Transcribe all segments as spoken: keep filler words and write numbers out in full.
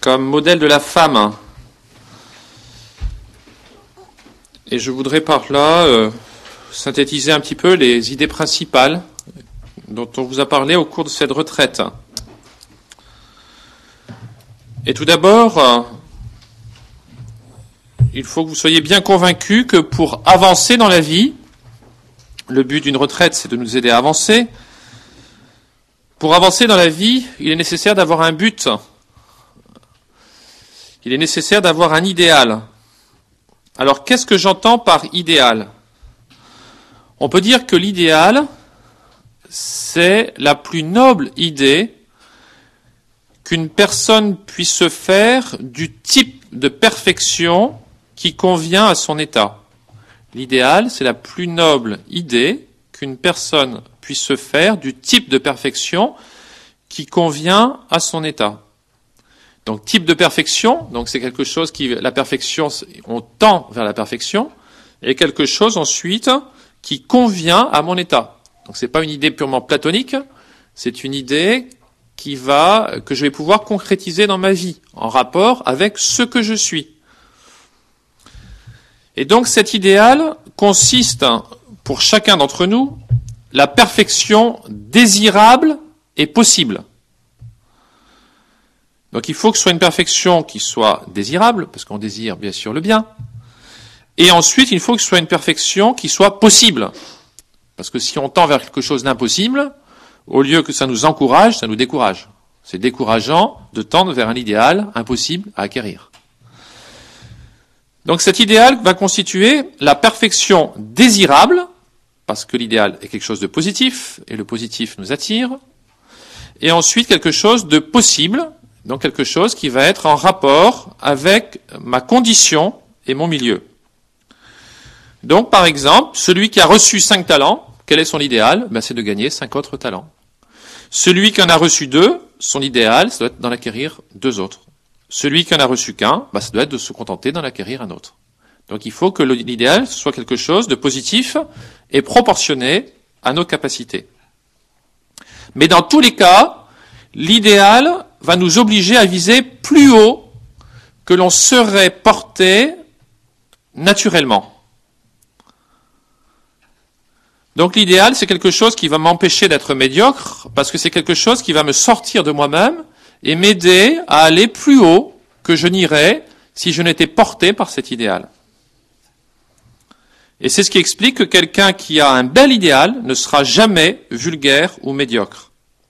comme modèle de la femme. Et je voudrais par là euh, synthétiser un petit peu les idées principales dont on vous a parlé au cours de cette retraite. Et tout d'abord, euh, il faut que vous soyez bien convaincus que pour avancer dans la vie, le but d'une retraite, c'est de nous aider à avancer. Pour avancer dans la vie, il est nécessaire d'avoir un but. Il est nécessaire d'avoir un idéal. Alors, qu'est-ce que j'entends par idéal ? On peut dire que l'idéal, c'est la plus noble idée qu'une personne puisse se faire du type de perfection qui convient à son état. L'idéal, c'est la plus noble idée qu'une personne puisse se faire du type de perfection qui convient à son état. Donc, type de perfection, donc c'est quelque chose qui, la perfection, on tend vers la perfection, et quelque chose ensuite qui convient à mon état. Donc, c'est pas une idée purement platonique, c'est une idée qui va, que je vais pouvoir concrétiser dans ma vie, en rapport avec ce que je suis. Et donc, cet idéal consiste, pour chacun d'entre nous, la perfection désirable et possible. Donc il faut que ce soit une perfection qui soit désirable, parce qu'on désire bien sûr le bien, et ensuite il faut que ce soit une perfection qui soit possible, parce que si on tend vers quelque chose d'impossible, au lieu que ça nous encourage, ça nous décourage. C'est décourageant de tendre vers un idéal impossible à acquérir. Donc cet idéal va constituer la perfection désirable, parce que l'idéal est quelque chose de positif, et le positif nous attire, et ensuite quelque chose de possible, donc quelque chose qui va être en rapport avec ma condition et mon milieu. Donc par exemple, celui qui a reçu cinq talents, quel est son idéal ? Ben, c'est de gagner cinq autres talents. Celui qui en a reçu deux, son idéal, ça doit être d'en acquérir deux autres. Celui qui en a reçu qu'un, ben, ça doit être de se contenter d'en acquérir un autre. Donc il faut que l'idéal soit quelque chose de positif et proportionné à nos capacités. Mais dans tous les cas, l'idéal va nous obliger à viser plus haut que l'on serait porté naturellement. Donc l'idéal, c'est quelque chose qui va m'empêcher d'être médiocre, parce que c'est quelque chose qui va me sortir de moi-même et m'aider à aller plus haut que je n'irais si je n'étais porté par cet idéal. Et c'est ce qui explique que quelqu'un qui a un bel idéal ne sera jamais vulgaire ou médiocre.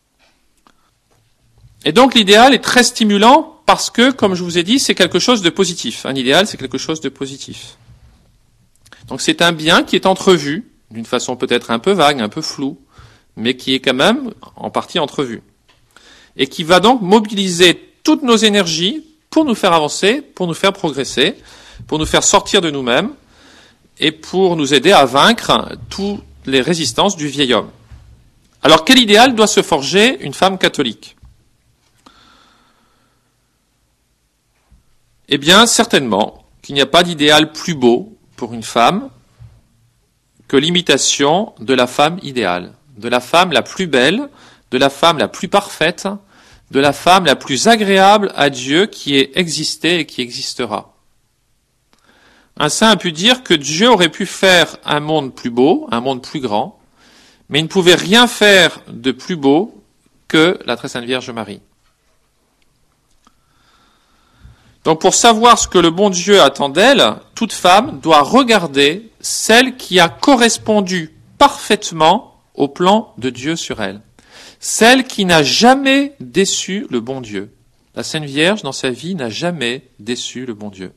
Et donc l'idéal est très stimulant parce que, comme je vous ai dit, c'est quelque chose de positif. Un idéal, c'est quelque chose de positif. Donc c'est un bien qui est entrevu, d'une façon peut-être un peu vague, un peu floue, mais qui est quand même en partie entrevu. Et qui va donc mobiliser toutes nos énergies pour nous faire avancer, pour nous faire progresser, pour nous faire sortir de nous-mêmes et pour nous aider à vaincre toutes les résistances du vieil homme. Alors quel idéal doit se forger une femme catholique ? Eh bien, certainement qu'il n'y a pas d'idéal plus beau pour une femme que l'imitation de la femme idéale, de la femme la plus belle, de la femme la plus parfaite, de la femme la plus agréable à Dieu qui ait existé et qui existera. Un saint a pu dire que Dieu aurait pu faire un monde plus beau, un monde plus grand, mais il ne pouvait rien faire de plus beau que la très sainte Vierge Marie. Donc pour savoir ce que le bon Dieu attend d'elle, toute femme doit regarder celle qui a correspondu parfaitement au plan de Dieu sur elle. Celle qui n'a jamais déçu le bon Dieu. La Sainte Vierge, dans sa vie, n'a jamais déçu le bon Dieu.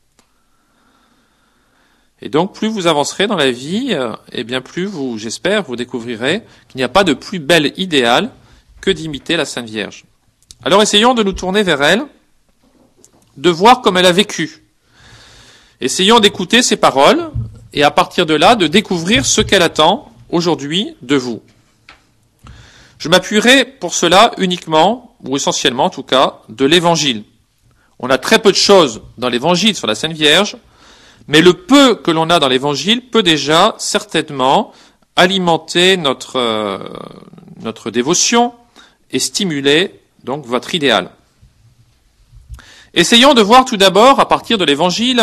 Et donc, plus vous avancerez dans la vie, eh bien plus vous, j'espère, vous découvrirez qu'il n'y a pas de plus bel idéal que d'imiter la Sainte Vierge. Alors essayons de nous tourner vers elle, de voir comme elle a vécu. Essayons d'écouter ses paroles et à partir de là, de découvrir ce qu'elle attend aujourd'hui de vous. Je m'appuierai pour cela uniquement, ou essentiellement en tout cas, de l'Évangile. On a très peu de choses dans l'Évangile sur la Sainte Vierge, mais le peu que l'on a dans l'Évangile peut déjà certainement alimenter notre, euh, notre dévotion et stimuler donc votre idéal. Essayons de voir tout d'abord, à partir de l'Évangile,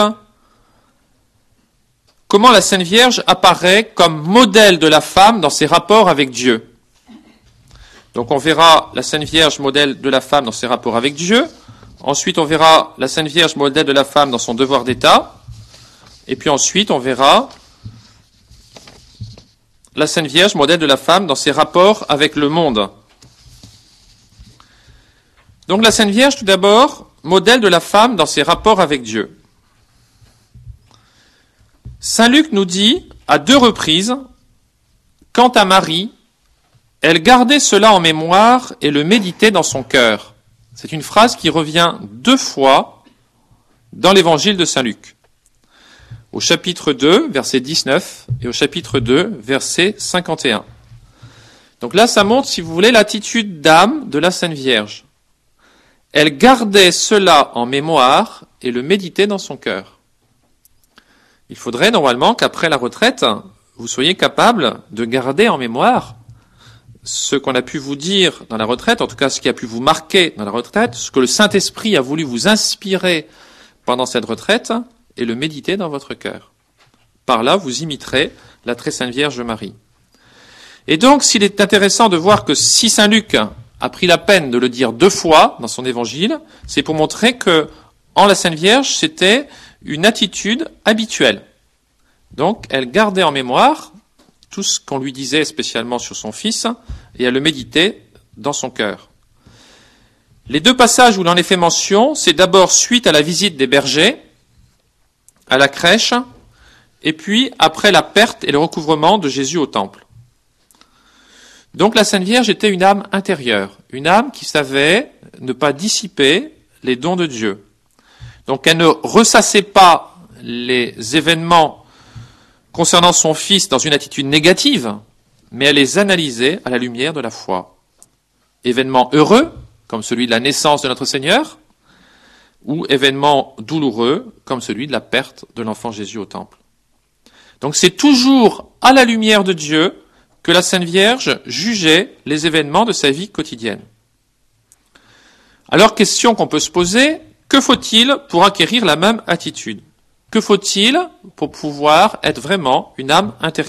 comment la Sainte Vierge apparaît comme modèle de la femme dans ses rapports avec Dieu. Donc on verra la Sainte Vierge modèle de la femme dans ses rapports avec Dieu. Ensuite on verra la Sainte Vierge modèle de la femme dans son devoir d'État. Et puis ensuite on verra la Sainte Vierge modèle de la femme dans ses rapports avec le monde. Donc la Sainte Vierge tout d'abord, modèle de la femme dans ses rapports avec Dieu. Saint Luc nous dit à deux reprises, quant à Marie, elle gardait cela en mémoire et le méditait dans son cœur. C'est une phrase qui revient deux fois dans l'évangile de Saint Luc. Au chapitre deux, verset dix-neuf, et au chapitre deux, verset cinquante et un. Donc là, ça montre, si vous voulez, l'attitude d'âme de la Sainte Vierge. Elle gardait cela en mémoire et le méditait dans son cœur. Il faudrait normalement qu'après la retraite, vous soyez capable de garder en mémoire ce qu'on a pu vous dire dans la retraite, en tout cas ce qui a pu vous marquer dans la retraite, ce que le Saint-Esprit a voulu vous inspirer pendant cette retraite, et le méditer dans votre cœur. Par là, vous imiterez la très Sainte Vierge Marie. Et donc, s'il est intéressant de voir que si Saint Luc a pris la peine de le dire deux fois dans son évangile, c'est pour montrer que, en la Sainte Vierge, c'était une attitude habituelle. Donc, elle gardait en mémoire tout ce qu'on lui disait spécialement sur son fils, et elle le méditait dans son cœur. Les deux passages où il en est fait mention, c'est d'abord suite à la visite des bergers, à la crèche, et puis après la perte et le recouvrement de Jésus au temple. Donc la Sainte Vierge était une âme intérieure, une âme qui savait ne pas dissiper les dons de Dieu. Donc elle ne ressassait pas les événements concernant son fils dans une attitude négative, mais elle les analysait à la lumière de la foi. Événements heureux, comme celui de la naissance de notre Seigneur, ou événements douloureux, comme celui de la perte de l'enfant Jésus au temple. Donc c'est toujours à la lumière de Dieu que la Sainte Vierge jugeait les événements de sa vie quotidienne. Alors, question qu'on peut se poser, que faut-il pour acquérir la même attitude ? Que faut-il pour pouvoir être vraiment une âme intérieure ?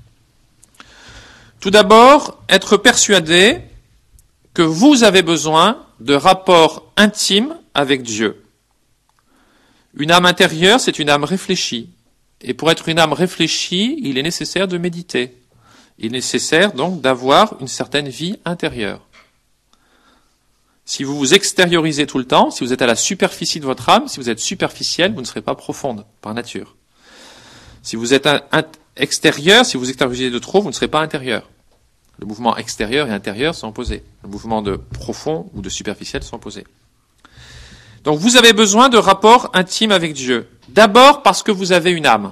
Tout d'abord, être persuadé que vous avez besoin de rapports intimes avec Dieu. Une âme intérieure, c'est une âme réfléchie. Et pour être une âme réfléchie, il est nécessaire de méditer. Il est nécessaire donc d'avoir une certaine vie intérieure. Si vous vous extériorisez tout le temps, si vous êtes à la superficie de votre âme, si vous êtes superficiel, vous ne serez pas profonde par nature. Si vous êtes un, un, extérieur, si vous extériorisez de trop, vous ne serez pas intérieur. Le mouvement extérieur et intérieur sont opposés. Le mouvement de profond ou de superficiel sont opposés. Donc vous avez besoin de rapports intimes avec Dieu. D'abord parce que vous avez une âme.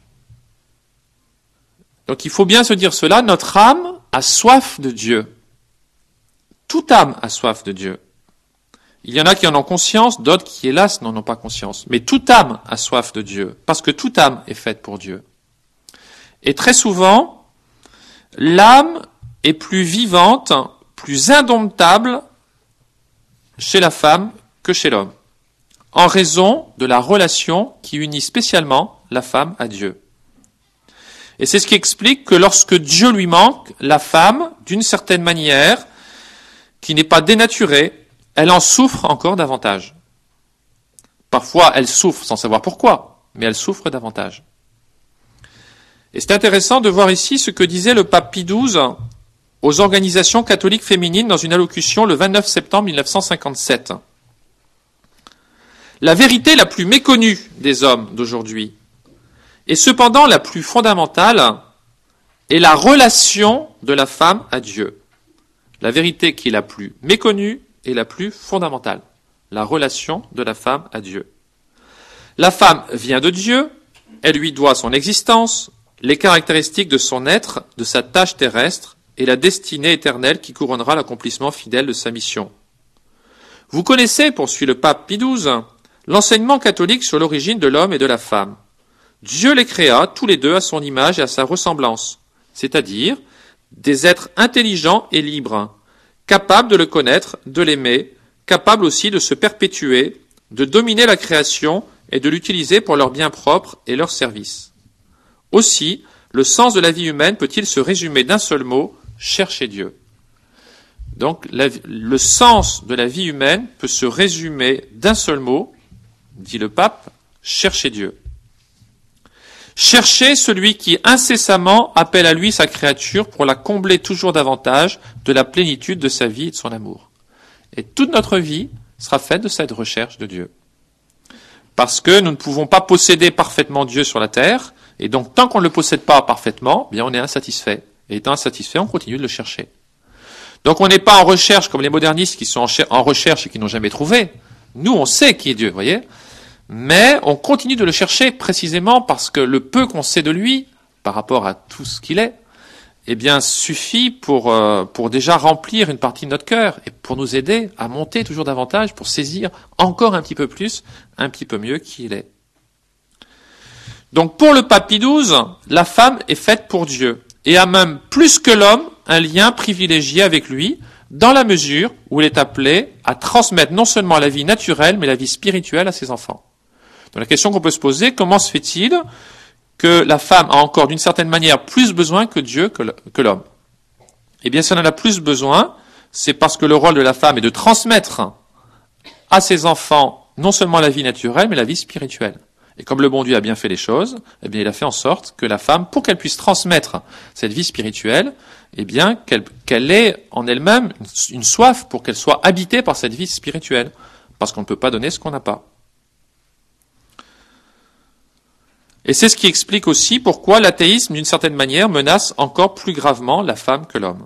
Donc il faut bien se dire cela, notre âme a soif de Dieu. Toute âme a soif de Dieu. Il y en a qui en ont conscience, d'autres qui hélas n'en ont pas conscience. Mais toute âme a soif de Dieu, parce que toute âme est faite pour Dieu. Et très souvent, l'âme est plus vivante, plus indomptable chez la femme que chez l'homme, en raison de la relation qui unit spécialement la femme à Dieu. Et c'est ce qui explique que lorsque Dieu lui manque, la femme, d'une certaine manière, qui n'est pas dénaturée, elle en souffre encore davantage. Parfois, elle souffre sans savoir pourquoi, mais elle souffre davantage. Et c'est intéressant de voir ici ce que disait le pape Pie douze aux organisations catholiques féminines dans une allocution le vingt-neuf septembre mille neuf cent cinquante-sept. La vérité la plus méconnue des hommes d'aujourd'hui, et cependant la plus fondamentale, est la relation de la femme à Dieu. La vérité qui est la plus méconnue et la plus fondamentale, la relation de la femme à Dieu. La femme vient de Dieu, elle lui doit son existence, les caractéristiques de son être, de sa tâche terrestre et la destinée éternelle qui couronnera l'accomplissement fidèle de sa mission. Vous connaissez, poursuit le pape Pie douze, l'enseignement catholique sur l'origine de l'homme et de la femme. Dieu les créa tous les deux à son image et à sa ressemblance, c'est-à-dire des êtres intelligents et libres, capables de le connaître, de l'aimer, capables aussi de se perpétuer, de dominer la création et de l'utiliser pour leur bien propre et leur service. Aussi, le sens de la vie humaine peut-il se résumer d'un seul mot, chercher Dieu. Donc, la, le sens de la vie humaine peut se résumer d'un seul mot, dit le pape, chercher Dieu. Chercher celui qui incessamment appelle à lui sa créature pour la combler toujours davantage de la plénitude de sa vie et de son amour. Et toute notre vie sera faite de cette recherche de Dieu. Parce que nous ne pouvons pas posséder parfaitement Dieu sur la terre, et donc tant qu'on ne le possède pas parfaitement, bien on est insatisfait. Et étant insatisfait, on continue de le chercher. Donc on n'est pas en recherche comme les modernistes qui sont en recherche et qui n'ont jamais trouvé. Nous, on sait qui est Dieu, vous voyez. Mais on continue de le chercher précisément parce que le peu qu'on sait de lui, par rapport à tout ce qu'il est, eh bien, suffit pour, euh, pour déjà remplir une partie de notre cœur et pour nous aider à monter toujours davantage, pour saisir encore un petit peu plus, un petit peu mieux qui il est. Donc pour le pape Pie douze, la femme est faite pour Dieu et a même plus que l'homme un lien privilégié avec lui, dans la mesure où elle est appelée à transmettre non seulement la vie naturelle, mais la vie spirituelle à ses enfants. Donc la question qu'on peut se poser, comment se fait-il que la femme a encore d'une certaine manière plus besoin que Dieu, que l'homme? Eh bien, si on en a plus besoin, c'est parce que le rôle de la femme est de transmettre à ses enfants non seulement la vie naturelle, mais la vie spirituelle. Et comme le bon Dieu a bien fait les choses, eh bien, il a fait en sorte que la femme, pour qu'elle puisse transmettre cette vie spirituelle, eh bien, qu'elle, qu'elle ait en elle-même une, une soif pour qu'elle soit habitée par cette vie spirituelle. Parce qu'on ne peut pas donner ce qu'on n'a pas. Et c'est ce qui explique aussi pourquoi l'athéisme, d'une certaine manière, menace encore plus gravement la femme que l'homme.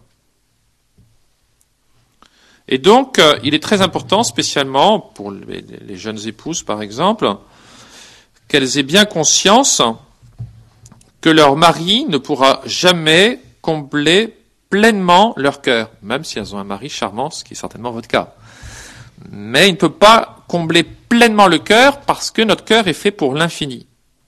Et donc, euh, il est très important, spécialement pour les, les jeunes épouses, par exemple, qu'elles aient bien conscience que leur mari ne pourra jamais combler pleinement leur cœur, même si elles ont un mari charmant, ce qui est certainement votre cas. Mais il ne peut pas combler pleinement le cœur parce que notre cœur est fait pour l'infini.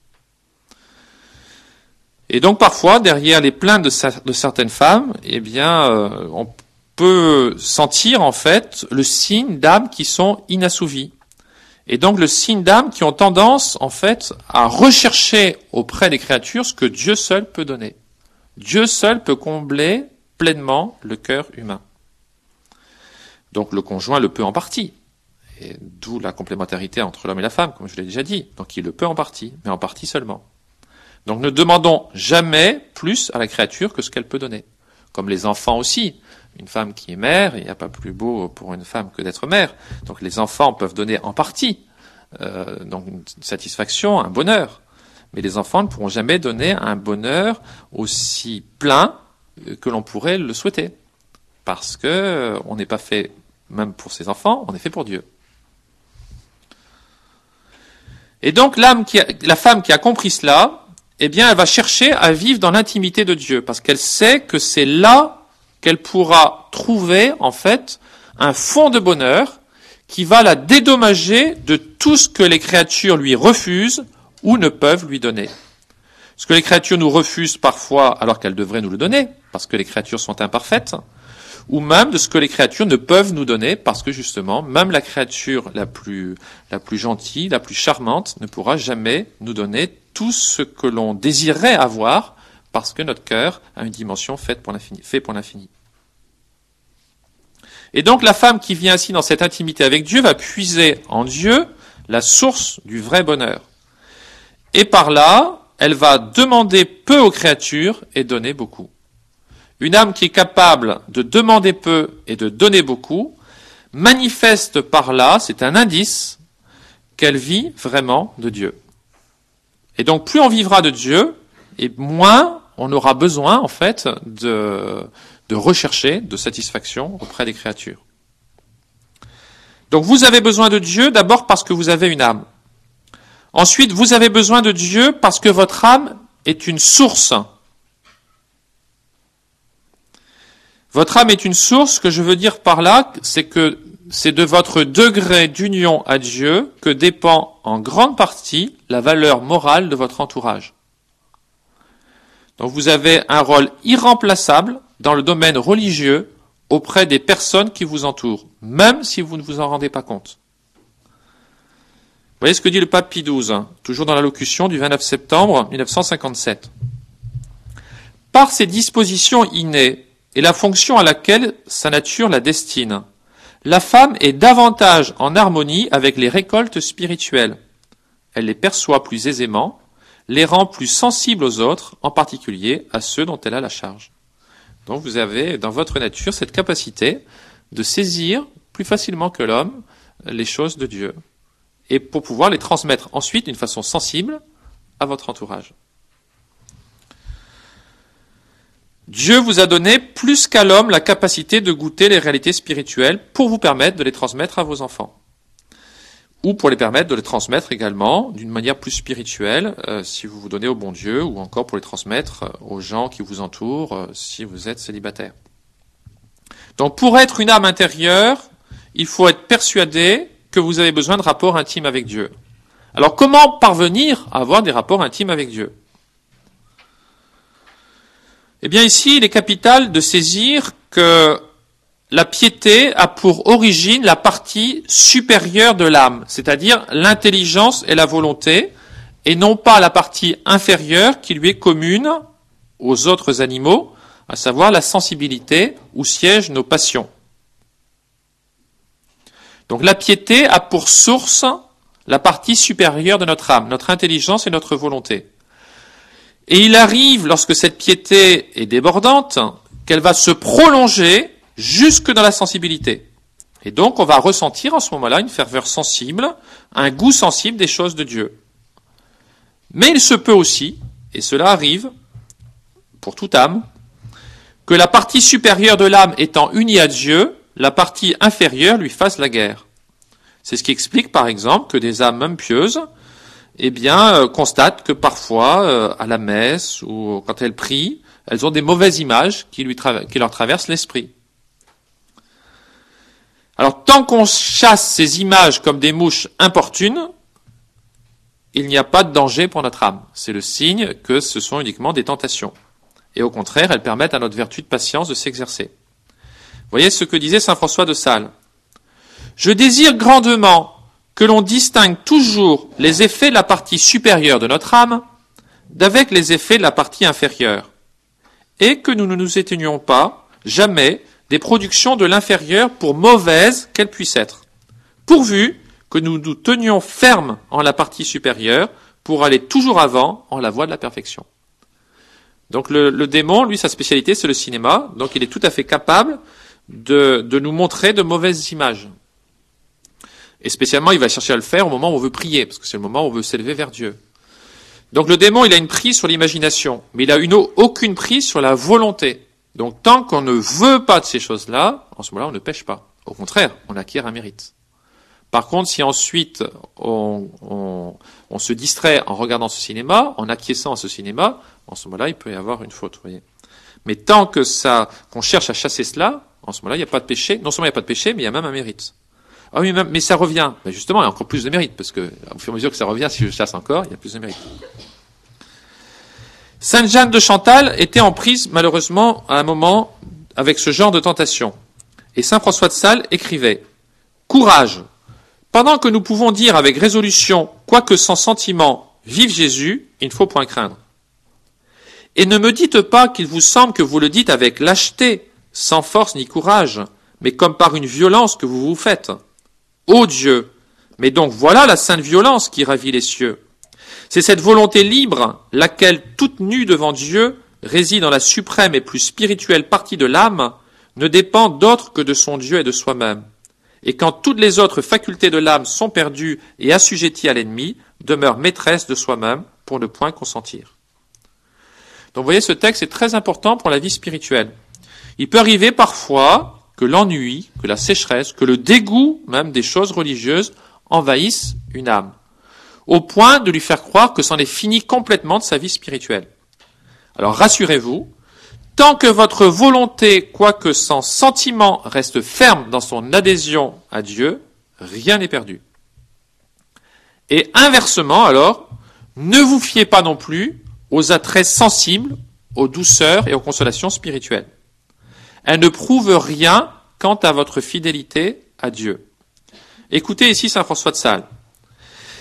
Et donc parfois, derrière les plaintes de, sa, de certaines femmes, eh bien, euh, on peut sentir en fait le signe d'âmes qui sont inassouvies. Et donc le signe d'âmes qui ont tendance en fait à rechercher auprès des créatures ce que Dieu seul peut donner. Dieu seul peut combler pleinement le cœur humain. Donc le conjoint le peut en partie. Et d'où la complémentarité entre l'homme et la femme, comme je l'ai déjà dit. Donc il le peut en partie, mais en partie seulement. Donc ne demandons jamais plus à la créature que ce qu'elle peut donner. Comme les enfants aussi. Une femme qui est mère, il n'y a pas plus beau pour une femme que d'être mère. Donc les enfants peuvent donner en partie euh, donc une satisfaction, un bonheur. Mais les enfants ne pourront jamais donner un bonheur aussi plein que l'on pourrait le souhaiter. Parce que euh, on n'est pas fait même pour ses enfants, on est fait pour Dieu. Et donc l'âme qui a, la femme qui a compris cela, eh bien elle va chercher à vivre dans l'intimité de Dieu, parce qu'elle sait que c'est là qu'elle pourra trouver, en fait, un fond de bonheur qui va la dédommager de tout ce que les créatures lui refusent ou ne peuvent lui donner. Ce que les créatures nous refusent parfois alors qu'elles devraient nous le donner, parce que les créatures sont imparfaites, ou même de ce que les créatures ne peuvent nous donner, parce que justement, même la créature la plus, la plus gentille, la plus charmante, ne pourra jamais nous donner tout ce que l'on désirerait avoir, parce que notre cœur a une dimension faite pour l'infini, fait pour l'infini. Et donc la femme qui vient ainsi dans cette intimité avec Dieu va puiser en Dieu la source du vrai bonheur. Et par là, elle va demander peu aux créatures et donner beaucoup. Une âme qui est capable de demander peu et de donner beaucoup manifeste par là, c'est un indice, qu'elle vit vraiment de Dieu. Et donc plus on vivra de Dieu, et moins on aura besoin, en fait, de, de rechercher de satisfaction auprès des créatures. Donc vous avez besoin de Dieu d'abord parce que vous avez une âme. Ensuite, vous avez besoin de Dieu parce que votre âme est une source. Votre âme est une source, ce que je veux dire par là, c'est que c'est de votre degré d'union à Dieu que dépend en grande partie la valeur morale de votre entourage. Donc vous avez un rôle irremplaçable dans le domaine religieux auprès des personnes qui vous entourent, même si vous ne vous en rendez pas compte. voyez ce que dit le pape Pie douze, hein, toujours dans l'allocution du vingt-neuf septembre mille neuf cent cinquante-sept. Par ses dispositions innées et la fonction à laquelle sa nature la destine, la femme est davantage en harmonie avec les récoltes spirituelles. Elle les perçoit plus aisément, les rend plus sensibles aux autres, en particulier à ceux dont elle a la charge. Donc vous avez dans votre nature cette capacité de saisir plus facilement que l'homme les choses de Dieu, et pour pouvoir les transmettre ensuite d'une façon sensible à votre entourage. Dieu vous a donné plus qu'à l'homme la capacité de goûter les réalités spirituelles pour vous permettre de les transmettre à vos enfants. Ou pour les permettre de les transmettre également d'une manière plus spirituelle, euh, si vous vous donnez au bon Dieu, ou encore pour les transmettre aux gens qui vous entourent, euh, si vous êtes célibataire. Donc pour être une âme intérieure, il faut être persuadé que vous avez besoin de rapports intimes avec Dieu. Alors comment parvenir à avoir des rapports intimes avec Dieu ? Eh bien ici, il est capital de saisir que la piété a pour origine la partie supérieure de l'âme, c'est-à-dire l'intelligence et la volonté, et non pas la partie inférieure qui lui est commune aux autres animaux, à savoir la sensibilité où siègent nos passions. Donc la piété a pour source la partie supérieure de notre âme, notre intelligence et notre volonté. Et il arrive, lorsque cette piété est débordante, qu'elle va se prolonger jusque dans la sensibilité. Et donc, on va ressentir en ce moment-là une ferveur sensible, un goût sensible des choses de Dieu. Mais il se peut aussi, et cela arrive pour toute âme, que la partie supérieure de l'âme étant unie à Dieu, la partie inférieure lui fasse la guerre. C'est ce qui explique, par exemple, que des âmes même pieuses eh bien, euh, constatent que parfois, euh, à la messe ou quand elles prient, elles ont des mauvaises images qui, lui tra- qui leur traversent l'esprit. Alors, tant qu'on chasse ces images comme des mouches importunes, il n'y a pas de danger pour notre âme. C'est le signe que ce sont uniquement des tentations. Et au contraire, elles permettent à notre vertu de patience de s'exercer. Voyez ce que disait saint François de Sales. « Je désire grandement que l'on distingue toujours les effets de la partie supérieure de notre âme d'avec les effets de la partie inférieure, et que nous ne nous éteignions pas, jamais, des productions de l'inférieure pour mauvaises qu'elles puissent être, pourvu que nous nous tenions fermes en la partie supérieure pour aller toujours avant en la voie de la perfection. » Donc le, le démon, lui, sa spécialité, c'est le cinéma, donc il est tout à fait capable de, de nous montrer de mauvaises images. Et spécialement, il va chercher à le faire au moment où on veut prier, parce que c'est le moment où on veut s'élever vers Dieu. Donc le démon, il a une prise sur l'imagination, mais il a une, aucune prise sur la volonté. Donc tant qu'on ne veut pas de ces choses-là, en ce moment-là, on ne pêche pas. Au contraire, on acquiert un mérite. Par contre, si ensuite on, on, on se distrait en regardant ce cinéma, en acquiesçant à ce cinéma, en ce moment-là, il peut y avoir une faute. Vous voyez. Mais tant que ça, qu'on cherche à chasser cela, en ce moment-là, il n'y a pas de péché. Non seulement il n'y a pas de péché, mais il y a même un mérite. Ah oui, mais ça revient. Mais justement, il y a encore plus de mérite, parce que au fur et à mesure que ça revient, si je chasse encore, il y a plus de mérite. Sainte Jeanne de Chantal était en prise, malheureusement, à un moment, avec ce genre de tentation. Et saint François de Sales écrivait « Courage ! Pendant que nous pouvons dire avec résolution, quoique sans sentiment, vive Jésus, il ne faut point craindre. Et ne me dites pas qu'il vous semble que vous le dites avec lâcheté, sans force ni courage, mais comme par une violence que vous vous faites. Ô Dieu! Mais donc voilà la sainte violence qui ravit les cieux. C'est cette volonté libre, laquelle, toute nue devant Dieu, réside dans la suprême et plus spirituelle partie de l'âme, ne dépend d'autre que de son Dieu et de soi-même. Et quand toutes les autres facultés de l'âme sont perdues et assujetties à l'ennemi, demeure maîtresse de soi-même pour ne point consentir. » Donc vous voyez, ce texte est très important pour la vie spirituelle. Il peut arriver parfois que l'ennui, que la sécheresse, que le dégoût même des choses religieuses envahissent une âme, au point de lui faire croire que c'en est fini complètement de sa vie spirituelle. Alors rassurez-vous, tant que votre volonté, quoique sans sentiment, reste ferme dans son adhésion à Dieu, rien n'est perdu. Et inversement, alors, ne vous fiez pas non plus aux attraits sensibles, aux douceurs et aux consolations spirituelles. Elles ne prouvent rien quant à votre fidélité à Dieu. Écoutez ici saint François de Sales.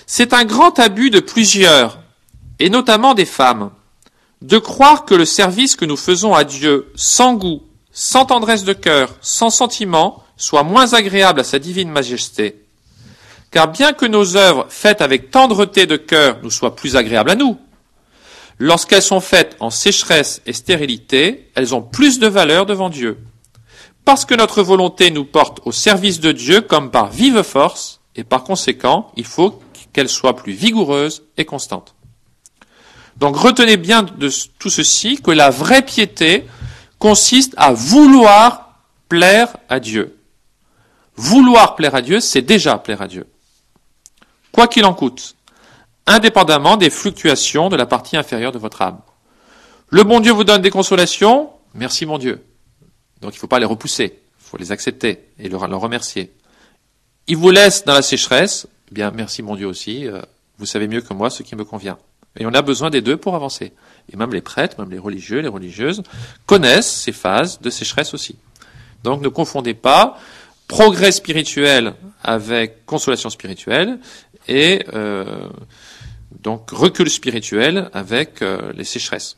C'est un grand abus de plusieurs, et notamment des femmes, de croire que le service que nous faisons à Dieu sans goût, sans tendresse de cœur, sans sentiment, soit moins agréable à sa divine majesté. Car bien que nos œuvres faites avec tendreté de cœur nous soient plus agréables à nous, lorsqu'elles sont faites en sécheresse et stérilité, elles ont plus de valeur devant Dieu. Parce que notre volonté nous porte au service de Dieu comme par vive force, et par conséquent, il faut qu'elle soit plus vigoureuse et constante. Donc retenez bien de tout ceci que la vraie piété consiste à vouloir plaire à Dieu. Vouloir plaire à Dieu, c'est déjà plaire à Dieu. Quoi qu'il en coûte, indépendamment des fluctuations de la partie inférieure de votre âme. Le bon Dieu vous donne des consolations, merci mon Dieu. Donc il ne faut pas les repousser, il faut les accepter et le, le remercier. Il vous laisse dans la sécheresse, eh bien merci mon Dieu aussi, euh, vous savez mieux que moi ce qui me convient. Et on a besoin des deux pour avancer. Et même les prêtres, même les religieux, les religieuses, connaissent ces phases de sécheresse aussi. Donc ne confondez pas progrès spirituel avec consolation spirituelle et euh, donc recul spirituel avec euh, les sécheresses.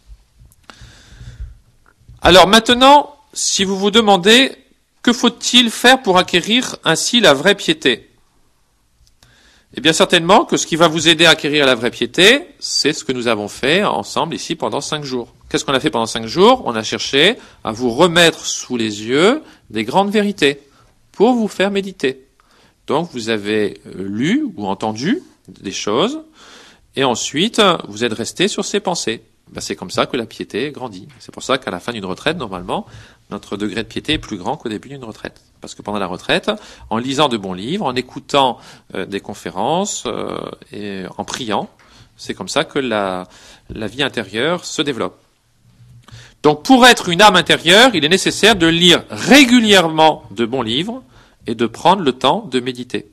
Alors maintenant, si vous vous demandez que faut-il faire pour acquérir ainsi la vraie piété ? Eh bien certainement que ce qui va vous aider à acquérir la vraie piété, c'est ce que nous avons fait ensemble ici pendant cinq jours. Qu'est-ce qu'on a fait pendant cinq jours ? On a cherché à vous remettre sous les yeux des grandes vérités pour vous faire méditer. Donc vous avez lu ou entendu des choses et ensuite vous êtes resté sur ces pensées. Ben, c'est comme ça que la piété grandit. C'est pour ça qu'à la fin d'une retraite, normalement, notre degré de piété est plus grand qu'au début d'une retraite. Parce que pendant la retraite, en lisant de bons livres, en écoutant euh, des conférences euh, et en priant, c'est comme ça que la, la vie intérieure se développe. Donc pour être une âme intérieure, il est nécessaire de lire régulièrement de bons livres et de prendre le temps de méditer.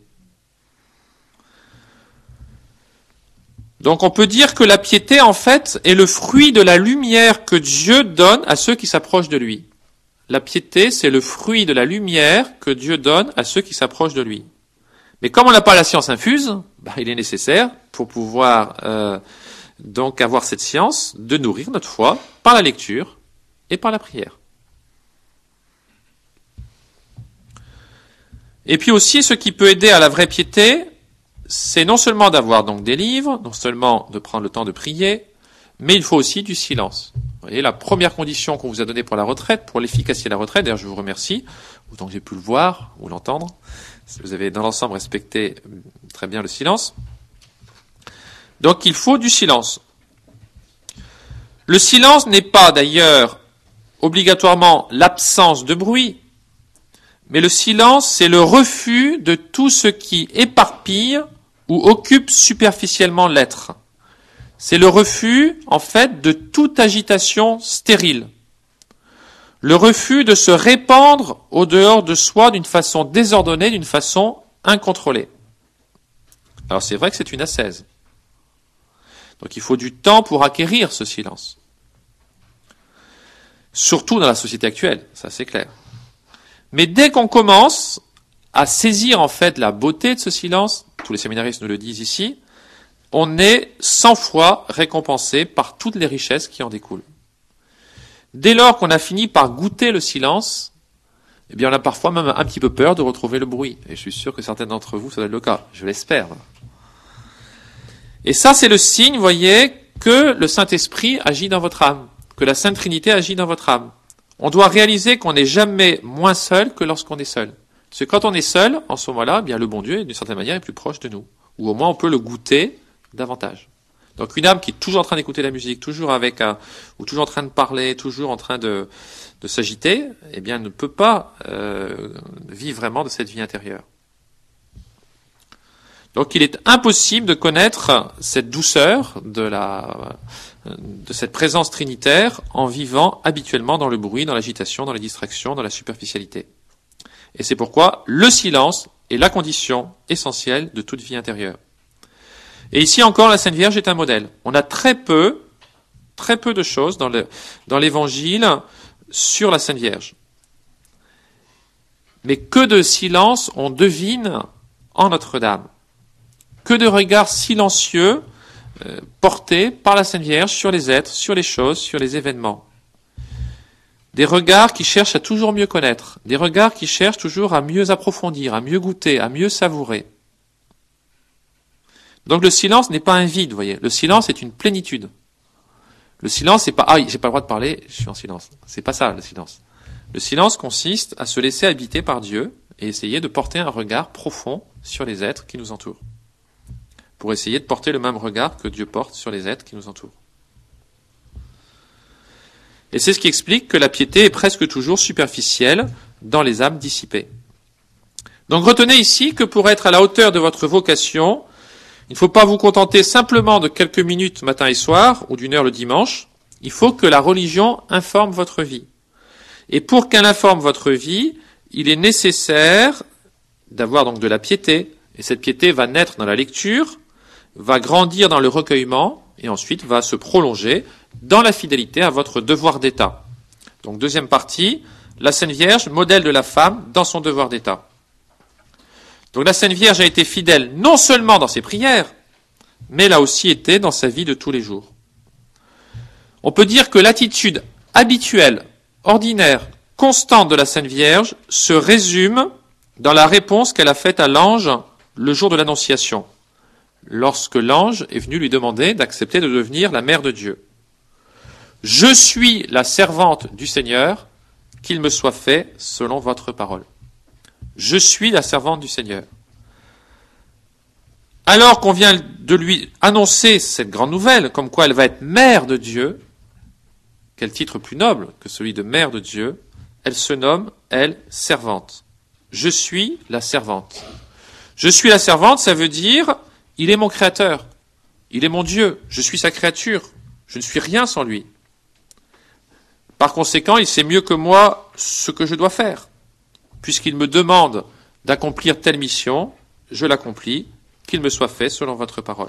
Donc on peut dire que la piété, en fait, est le fruit de la lumière que Dieu donne à ceux qui s'approchent de lui. La piété, c'est le fruit de la lumière que Dieu donne à ceux qui s'approchent de lui. Mais comme on n'a pas la science infuse, bah, il est nécessaire, pour pouvoir euh, donc avoir cette science, de nourrir notre foi par la lecture et par la prière. Et puis aussi, ce qui peut aider à la vraie piété, c'est non seulement d'avoir donc des livres, non seulement de prendre le temps de prier, mais il faut aussi du silence. Vous voyez, la première condition qu'on vous a donnée pour la retraite, pour l'efficacité de la retraite, d'ailleurs je vous remercie, autant que j'ai pu le voir ou l'entendre, vous avez dans l'ensemble respecté très bien le silence. Donc il faut du silence. Le silence n'est pas d'ailleurs obligatoirement l'absence de bruit, mais le silence c'est le refus de tout ce qui éparpille ou occupe superficiellement l'être. C'est le refus, en fait, de toute agitation stérile. Le refus de se répandre au dehors de soi d'une façon désordonnée, d'une façon incontrôlée. Alors c'est vrai que c'est une ascèse. Donc il faut du temps pour acquérir ce silence. Surtout dans la société actuelle, ça c'est clair. Mais dès qu'on commence à saisir en fait la beauté de ce silence, tous les séminaristes nous le disent ici, on est cent fois récompensé par toutes les richesses qui en découlent. Dès lors qu'on a fini par goûter le silence, eh bien on a parfois même un petit peu peur de retrouver le bruit. Et je suis sûr que certains d'entre vous, ça doit être le cas, je l'espère. Et ça c'est le signe, vous voyez, que le Saint-Esprit agit dans votre âme, que la Sainte Trinité agit dans votre âme. On doit réaliser qu'on n'est jamais moins seul que lorsqu'on est seul. Parce que quand on est seul, en ce moment-là, eh bien le bon Dieu, d'une certaine manière, est plus proche de nous. Ou au moins, on peut le goûter davantage. Donc une âme qui est toujours en train d'écouter la musique, toujours avec un, ou toujours en train de parler, toujours en train de, de s'agiter, eh bien ne peut pas euh, vivre vraiment de cette vie intérieure. Donc il est impossible de connaître cette douceur de la, de cette présence trinitaire en vivant habituellement dans le bruit, dans l'agitation, dans les distractions, dans la superficialité. Et c'est pourquoi le silence est la condition essentielle de toute vie intérieure. Et ici encore, la Sainte Vierge est un modèle. On a très peu, très peu de choses dans le, dans l'Évangile sur la Sainte Vierge. Mais que de silence on devine en Notre-Dame. que de regards silencieux euh, portés par la Sainte Vierge sur les êtres, sur les choses, sur les événements. Des regards qui cherchent à toujours mieux connaître, des regards qui cherchent toujours à mieux approfondir, à mieux goûter, à mieux savourer. Donc le silence n'est pas un vide, vous voyez. Le silence est une plénitude. Le silence, c'est pas « ah, j'ai pas le droit de parler, je suis en silence ». C'est pas ça, le silence. Le silence consiste à se laisser habiter par Dieu et essayer de porter un regard profond sur les êtres qui nous entourent. Pour essayer de porter le même regard que Dieu porte sur les êtres qui nous entourent. Et c'est ce qui explique que la piété est presque toujours superficielle dans les âmes dissipées. Donc retenez ici que pour être à la hauteur de votre vocation, il ne faut pas vous contenter simplement de quelques minutes matin et soir, ou d'une heure le dimanche. Il faut que la religion informe votre vie. Et pour qu'elle informe votre vie, il est nécessaire d'avoir donc de la piété. Et cette piété va naître dans la lecture, va grandir dans le recueillement, et ensuite va se prolonger dans la fidélité à votre devoir d'État. Donc deuxième partie, la Sainte Vierge, modèle de la femme dans son devoir d'État. Donc la Sainte Vierge a été fidèle non seulement dans ses prières, mais elle a aussi été dans sa vie de tous les jours. On peut dire que l'attitude habituelle, ordinaire, constante de la Sainte Vierge se résume dans la réponse qu'elle a faite à l'ange le jour de l'Annonciation, lorsque l'ange est venu lui demander d'accepter de devenir la mère de Dieu. « Je suis la servante du Seigneur, qu'il me soit fait selon votre parole. » Je suis la servante du Seigneur. Alors qu'on vient de lui annoncer cette grande nouvelle, comme quoi elle va être mère de Dieu, quel titre plus noble que celui de mère de Dieu, elle se nomme, elle, servante. Je suis la servante. Je suis la servante, ça veut dire, il est mon créateur, il est mon Dieu, je suis sa créature, je ne suis rien sans lui. Par conséquent, il sait mieux que moi ce que je dois faire. Puisqu'il me demande d'accomplir telle mission, je l'accomplis, qu'il me soit fait selon votre parole.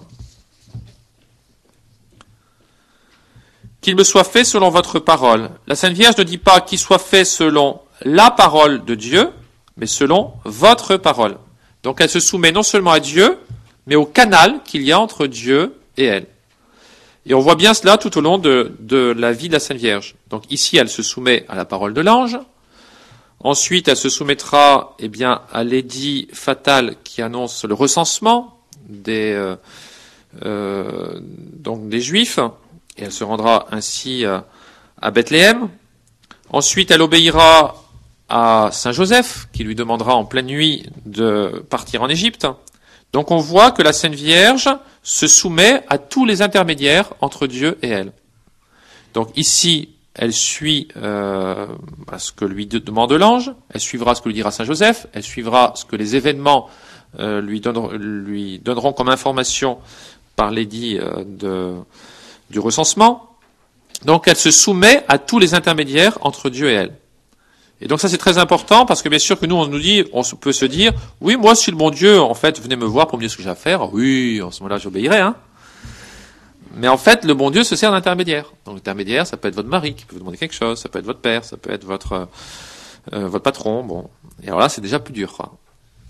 Qu'il me soit fait selon votre parole. La Sainte Vierge ne dit pas qu'il soit fait selon la parole de Dieu, mais selon votre parole. Donc elle se soumet non seulement à Dieu, mais au canal qu'il y a entre Dieu et elle. Et on voit bien cela tout au long de, de la vie de la Sainte Vierge. Donc ici, elle se soumet à la parole de l'ange. Ensuite, elle se soumettra eh bien, à l'édit fatal qui annonce le recensement des, euh, euh, donc des Juifs. Et elle se rendra ainsi euh, à Bethléem. Ensuite, elle obéira à Saint Joseph, qui lui demandera en pleine nuit de partir en Égypte. Donc on voit que la Sainte Vierge se soumet à tous les intermédiaires entre Dieu et elle. Donc ici, elle suit euh, ce que lui demande l'ange, elle suivra ce que lui dira Saint Joseph, elle suivra ce que les événements euh, lui, donneront, lui donneront comme information par l'édit euh, de, du recensement. Donc elle se soumet à tous les intermédiaires entre Dieu et elle. Et donc ça c'est très important parce que bien sûr que nous on nous dit, on peut se dire, oui moi si le bon Dieu en fait venait me voir pour me dire ce que j'ai à faire, oui en ce moment-là j'obéirais, hein. Mais en fait le bon Dieu se sert d'intermédiaire. Donc l'intermédiaire ça peut être votre mari qui peut vous demander quelque chose, ça peut être votre père, ça peut être votre euh, votre patron, bon. Et alors là c'est déjà plus dur, quoi.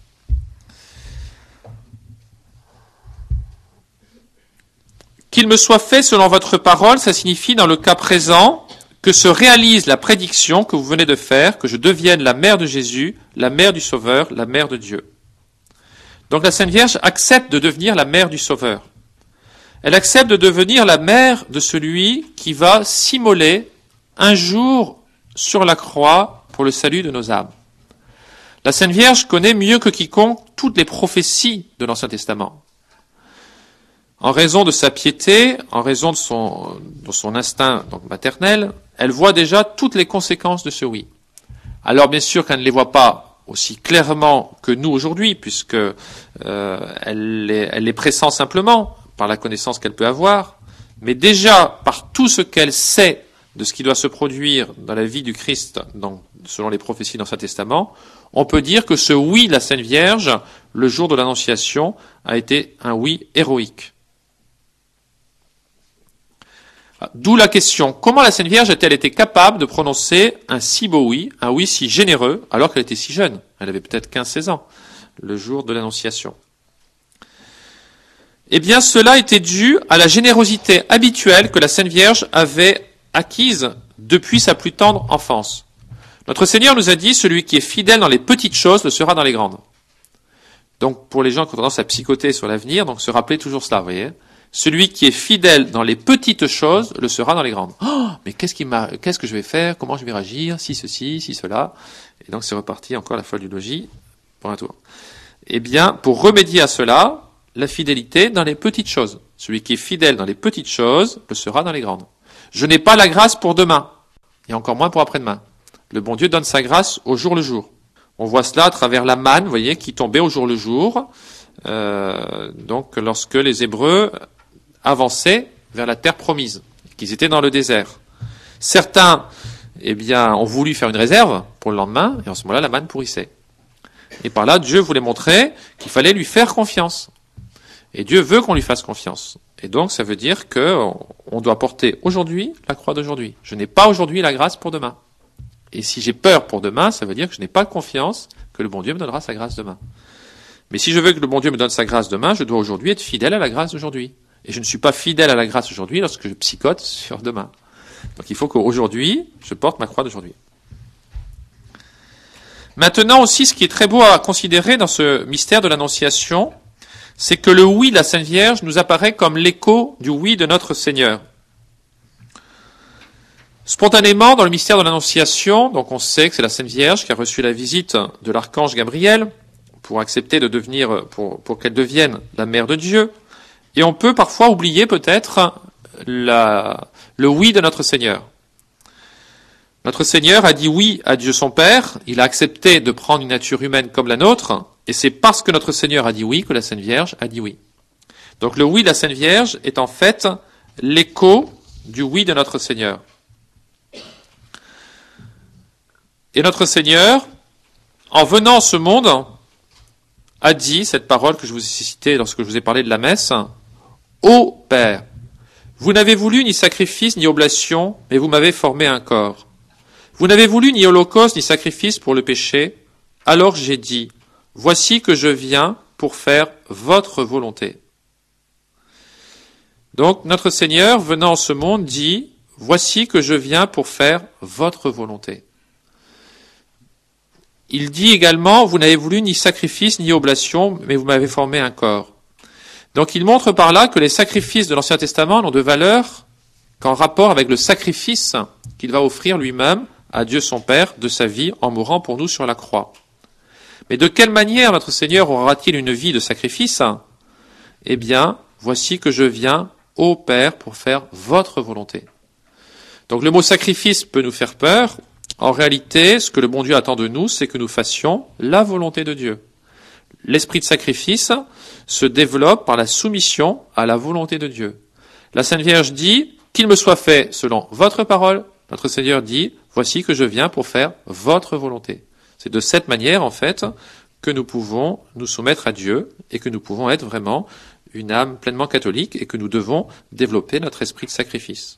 Qu'il me soit fait selon votre parole, ça signifie dans le cas présent que se réalise la prédiction que vous venez de faire, que je devienne la mère de Jésus, la mère du Sauveur, la mère de Dieu. Donc la Sainte Vierge accepte de devenir la mère du Sauveur. Elle accepte de devenir la mère de celui qui va s'immoler un jour sur la croix pour le salut de nos âmes. La Sainte Vierge connaît mieux que quiconque toutes les prophéties de l'Ancien Testament. En raison de sa piété, en raison de son, de son instinct donc maternel, elle voit déjà toutes les conséquences de ce oui. Alors bien sûr qu'elle ne les voit pas aussi clairement que nous aujourd'hui, puisque euh, elle, les, elle les pressent simplement par la connaissance qu'elle peut avoir, mais déjà par tout ce qu'elle sait de ce qui doit se produire dans la vie du Christ, donc, selon les prophéties de l'Ancien Testament, on peut dire que ce oui de la Sainte Vierge, le jour de l'Annonciation, a été un oui héroïque. D'où la question, comment la Sainte Vierge a-t-elle été capable de prononcer un si beau oui, un oui si généreux, alors qu'elle était si jeune? Elle avait peut-être quinze seize ans, le jour de l'Annonciation. Eh bien, cela était dû à la générosité habituelle que la Sainte Vierge avait acquise depuis sa plus tendre enfance. Notre Seigneur nous a dit, celui qui est fidèle dans les petites choses le sera dans les grandes. Donc, pour les gens qui ont tendance à psychoter sur l'avenir, donc se rappeler toujours cela, vous voyez. Celui qui est fidèle dans les petites choses le sera dans les grandes. Oh, mais qu'est-ce qui m'a, qu'est-ce que je vais faire? Comment je vais réagir? Si ceci, si cela. Et donc, c'est reparti encore la folle du logis pour un tour. Eh bien, pour remédier à cela, la fidélité dans les petites choses. Celui qui est fidèle dans les petites choses le sera dans les grandes. Je n'ai pas la grâce pour demain, et encore moins pour après-demain. Le bon Dieu donne sa grâce au jour le jour. On voit cela à travers la manne, vous voyez, qui tombait au jour le jour. Euh, donc, lorsque les Hébreux avançaient vers la terre promise, qu'ils étaient dans le désert. Certains, eh bien, ont voulu faire une réserve pour le lendemain, et en ce moment-là, la manne pourrissait. Et par là, Dieu voulait montrer qu'il fallait lui faire confiance. Et Dieu veut qu'on lui fasse confiance. Et donc, ça veut dire que on doit porter aujourd'hui la croix d'aujourd'hui. Je n'ai pas aujourd'hui la grâce pour demain. Et si j'ai peur pour demain, ça veut dire que je n'ai pas confiance que le bon Dieu me donnera sa grâce demain. Mais si je veux que le bon Dieu me donne sa grâce demain, je dois aujourd'hui être fidèle à la grâce d'aujourd'hui. Et je ne suis pas fidèle à la grâce aujourd'hui lorsque je psychote sur demain. Donc il faut qu'aujourd'hui, je porte ma croix d'aujourd'hui. Maintenant aussi, ce qui est très beau à considérer dans ce mystère de l'Annonciation, c'est que le oui de la Sainte Vierge nous apparaît comme l'écho du oui de notre Seigneur. Spontanément, dans le mystère de l'Annonciation, donc on sait que c'est la Sainte Vierge qui a reçu la visite de l'archange Gabriel pour accepter de devenir, pour, pour qu'elle devienne la mère de Dieu. Et on peut parfois oublier peut-être la, le oui de notre Seigneur. Notre Seigneur a dit oui à Dieu son Père, il a accepté de prendre une nature humaine comme la nôtre, et c'est parce que notre Seigneur a dit oui que la Sainte Vierge a dit oui. Donc le oui de la Sainte Vierge est en fait l'écho du oui de notre Seigneur. Et notre Seigneur, en venant en ce monde, a dit cette parole que je vous ai citée lorsque je vous ai parlé de la messe, « Ô Père, vous n'avez voulu ni sacrifice ni oblation, mais vous m'avez formé un corps. Vous n'avez voulu ni holocauste ni sacrifice pour le péché, alors j'ai dit, voici que je viens pour faire votre volonté. » Donc notre Seigneur, venant en ce monde, dit, voici que je viens pour faire votre volonté. Il dit également, vous n'avez voulu ni sacrifice ni oblation, mais vous m'avez formé un corps. Donc il montre par là que les sacrifices de l'Ancien Testament n'ont de valeur qu'en rapport avec le sacrifice qu'il va offrir lui-même à Dieu son Père de sa vie en mourant pour nous sur la croix. Mais de quelle manière notre Seigneur aura-t-il une vie de sacrifice? Eh bien, voici que je viens, ô Père, pour faire votre volonté. Donc le mot sacrifice peut nous faire peur. En réalité, ce que le bon Dieu attend de nous, c'est que nous fassions la volonté de Dieu. L'esprit de sacrifice se développe par la soumission à la volonté de Dieu. La Sainte Vierge dit, qu'il me soit fait selon votre parole. Notre Seigneur dit, voici que je viens pour faire votre volonté. C'est de cette manière, en fait, que nous pouvons nous soumettre à Dieu et que nous pouvons être vraiment une âme pleinement catholique et que nous devons développer notre esprit de sacrifice.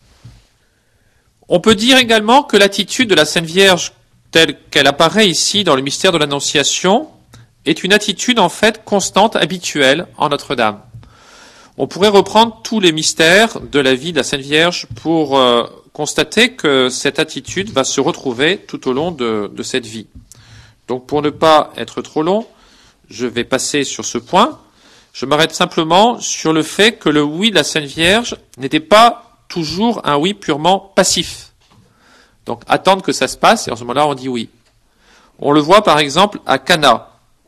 On peut dire également que l'attitude de la Sainte Vierge telle qu'elle apparaît ici dans le mystère de l'Annonciation est une attitude en fait constante, habituelle en Notre-Dame. On pourrait reprendre tous les mystères de la vie de la Sainte Vierge pour euh, constater que cette attitude va se retrouver tout au long de, de cette vie. Donc pour ne pas être trop long, je vais passer sur ce point. Je m'arrête simplement sur le fait que le oui de la Sainte Vierge n'était pas toujours un oui purement passif. Donc attendre que ça se passe et en ce moment-là on dit oui. On le voit par exemple à Cana.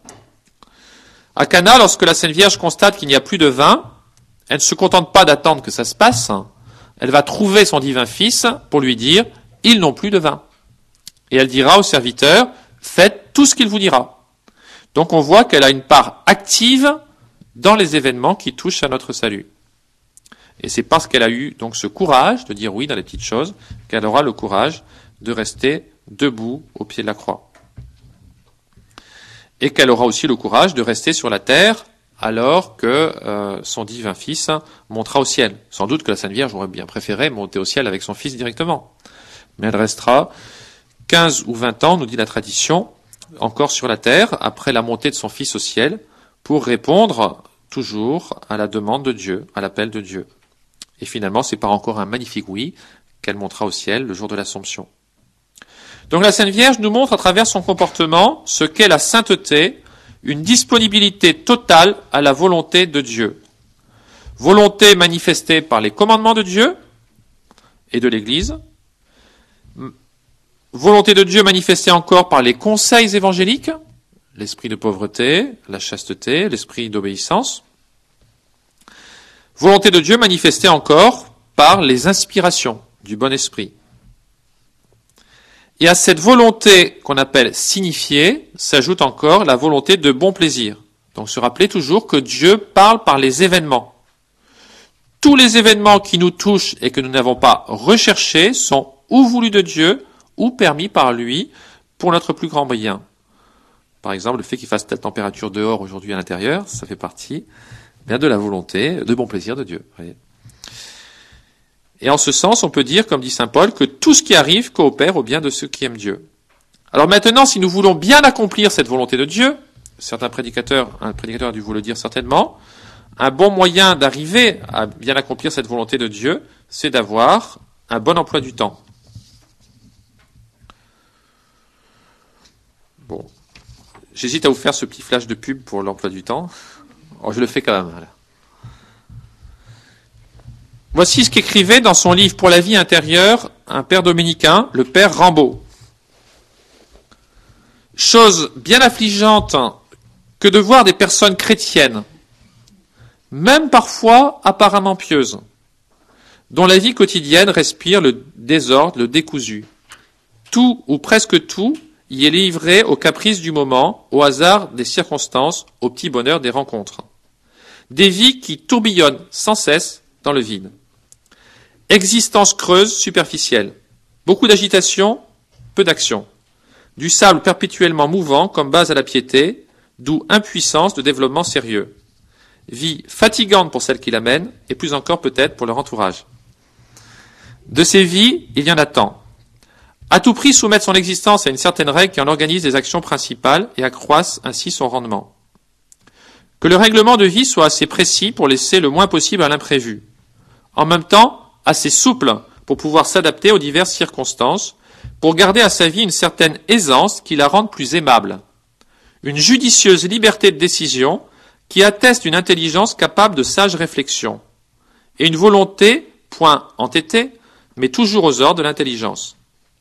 À Cana, lorsque la Sainte Vierge constate qu'il n'y a plus de vin, elle ne se contente pas d'attendre que ça se passe, elle va trouver son divin fils pour lui dire « ils n'ont plus de vin ». Et elle dira au serviteur « faites tout ce qu'il vous dira ». Donc on voit qu'elle a une part active dans les événements qui touchent à notre salut. Et c'est parce qu'elle a eu donc ce courage de dire oui dans les petites choses qu'elle aura le courage de rester debout au pied de la croix. Et qu'elle aura aussi le courage de rester sur la terre alors que euh, son divin fils montera au ciel. Sans doute que la Sainte Vierge aurait bien préféré monter au ciel avec son fils directement. Mais elle restera quinze ou vingt ans, nous dit la tradition, encore sur la terre, après la montée de son fils au ciel, pour répondre toujours à la demande de Dieu, à l'appel de Dieu. Et finalement, c'est par encore un magnifique oui qu'elle montera au ciel le jour de l'Assomption. Donc la Sainte Vierge nous montre à travers son comportement ce qu'est la sainteté, une disponibilité totale à la volonté de Dieu. Volonté manifestée par les commandements de Dieu et de l'Église, volonté de Dieu manifestée encore par les conseils évangéliques, l'esprit de pauvreté, la chasteté, l'esprit d'obéissance. Volonté de Dieu manifestée encore par les inspirations du bon esprit. Et à cette volonté qu'on appelle signifiée, s'ajoute encore la volonté de bon plaisir. Donc se rappeler toujours que Dieu parle par les événements. Tous les événements qui nous touchent et que nous n'avons pas recherchés sont ou voulus de Dieu ou permis par lui pour notre plus grand bien. Par exemple, le fait qu'il fasse telle température dehors aujourd'hui à l'intérieur, ça fait partie bien de la volonté, de bon plaisir de Dieu. Voyez. Et en ce sens, on peut dire, comme dit saint Paul, que tout ce qui arrive coopère au bien de ceux qui aiment Dieu. Alors maintenant, si nous voulons bien accomplir cette volonté de Dieu, certains prédicateurs, un prédicateur a dû vous le dire certainement, un bon moyen d'arriver à bien accomplir cette volonté de Dieu, c'est d'avoir un bon emploi du temps. Bon, j'hésite à vous faire ce petit flash de pub pour l'emploi du temps. Oh, je le fais quand même. Là. Voici ce qu'écrivait dans son livre Pour la vie intérieure un père dominicain, le père Rambaud. Chose bien affligeante que de voir des personnes chrétiennes, même parfois apparemment pieuses, dont la vie quotidienne respire le désordre, le décousu. Tout ou presque tout y est livré aux caprices du moment, au hasard des circonstances, au petit bonheur des rencontres. Des vies qui tourbillonnent sans cesse dans le vide. Existence creuse, superficielle. Beaucoup d'agitation, peu d'action. Du sable perpétuellement mouvant comme base à la piété, d'où impuissance de développement sérieux. Vie fatigante pour celles qui la mènent, et plus encore peut-être pour leur entourage. De ces vies, il y en a tant. À tout prix soumettre son existence à une certaine règle qui en organise les actions principales et accroisse ainsi son rendement. Que le règlement de vie soit assez précis pour laisser le moins possible à l'imprévu. En même temps, assez souple pour pouvoir s'adapter aux diverses circonstances, pour garder à sa vie une certaine aisance qui la rende plus aimable. Une judicieuse liberté de décision qui atteste d'une intelligence capable de sage réflexion. Et une volonté, point entêtée, mais toujours aux ordres de l'intelligence.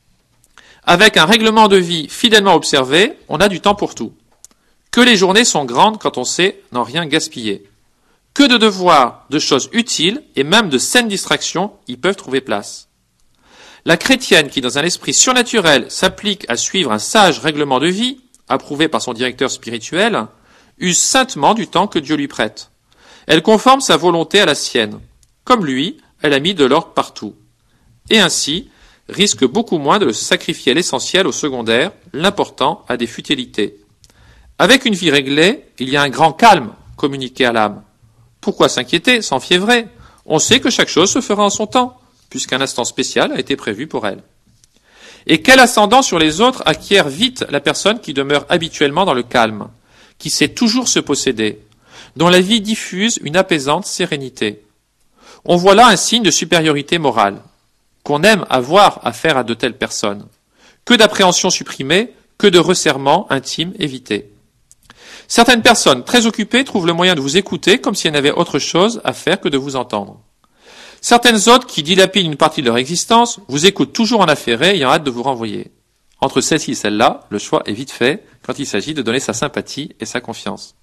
Avec un règlement de vie fidèlement observé, on a du temps pour tout. Que les journées sont grandes quand on sait n'en rien gaspiller. Que de devoirs, de choses utiles et même de saines distractions y peuvent trouver place. La chrétienne qui, dans un esprit surnaturel, s'applique à suivre un sage règlement de vie, approuvé par son directeur spirituel, use saintement du temps que Dieu lui prête. Elle conforme sa volonté à la sienne. Comme lui, elle a mis de l'ordre partout. Et ainsi, risque beaucoup moins de sacrifier l'essentiel au secondaire, l'important à des futilités. Avec une vie réglée, il y a un grand calme communiqué à l'âme. Pourquoi s'inquiéter, s'enfiévrer? On sait que chaque chose se fera en son temps, puisqu'un instant spécial a été prévu pour elle. Et quel ascendant sur les autres acquiert vite la personne qui demeure habituellement dans le calme, qui sait toujours se posséder, dont la vie diffuse une apaisante sérénité. On voit là un signe de supériorité morale, qu'on aime avoir affaire à de telles personnes. Que d'appréhension supprimée, que de resserrement intime évité. Certaines personnes très occupées trouvent le moyen de vous écouter comme si elles n'avaient autre chose à faire que de vous entendre. Certaines autres qui dilapident une partie de leur existence vous écoutent toujours en affairé ayant hâte de vous renvoyer. Entre celle-ci et celle-là, le choix est vite fait quand il s'agit de donner sa sympathie et sa confiance.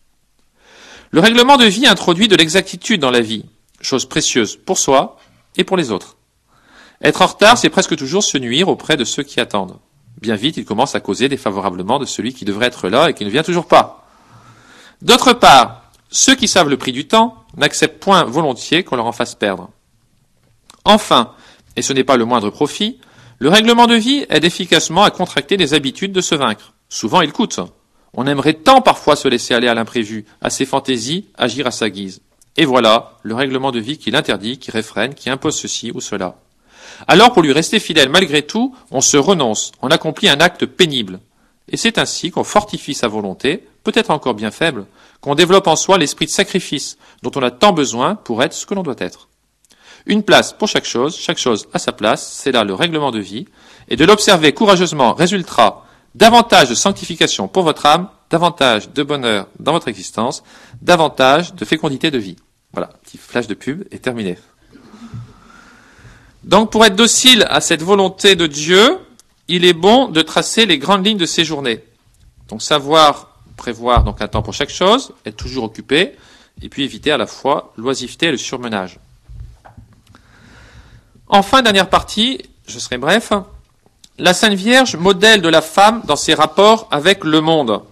Le règlement de vie introduit de l'exactitude dans la vie, chose précieuse pour soi et pour les autres. Être en retard, c'est presque toujours se nuire auprès de ceux qui attendent. Bien vite, il commence à causer défavorablement de celui qui devrait être là et qui ne vient toujours pas. D'autre part, ceux qui savent le prix du temps n'acceptent point volontiers qu'on leur en fasse perdre. Enfin, et ce n'est pas le moindre profit, le règlement de vie aide efficacement à contracter des habitudes de se vaincre. Souvent, il coûte. On aimerait tant parfois se laisser aller à l'imprévu, à ses fantaisies, agir à sa guise. Et voilà, le règlement de vie qui l'interdit, qui réfrène, qui impose ceci ou cela. Alors, pour lui rester fidèle malgré tout, on se renonce, on accomplit un acte pénible. Et c'est ainsi qu'on fortifie sa volonté, peut-être encore bien faible, qu'on développe en soi l'esprit de sacrifice dont on a tant besoin pour être ce que l'on doit être. Une place pour chaque chose, chaque chose à sa place, c'est là le règlement de vie, et de l'observer courageusement résultera davantage de sanctification pour votre âme, davantage de bonheur dans votre existence, davantage de fécondité de vie. Voilà, petit flash de pub est terminé. Donc pour être docile à cette volonté de Dieu, il est bon de tracer les grandes lignes de ses journées. Donc savoir prévoir donc un temps pour chaque chose, être toujours occupé, et puis éviter à la fois l'oisiveté et le surmenage. Enfin, dernière partie, je serai bref, la Sainte Vierge, modèle de la femme dans ses rapports avec le monde.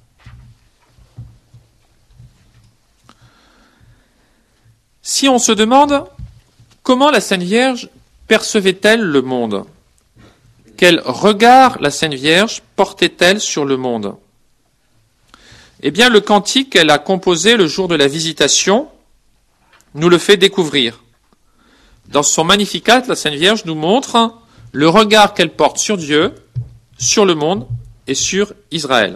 Si on se demande comment la Sainte Vierge percevait-elle le monde, quel regard la Sainte Vierge portait-elle sur le monde? Eh bien, le cantique qu'elle a composé le jour de la visitation nous le fait découvrir. Dans son Magnificat, la Sainte Vierge nous montre le regard qu'elle porte sur Dieu, sur le monde et sur Israël.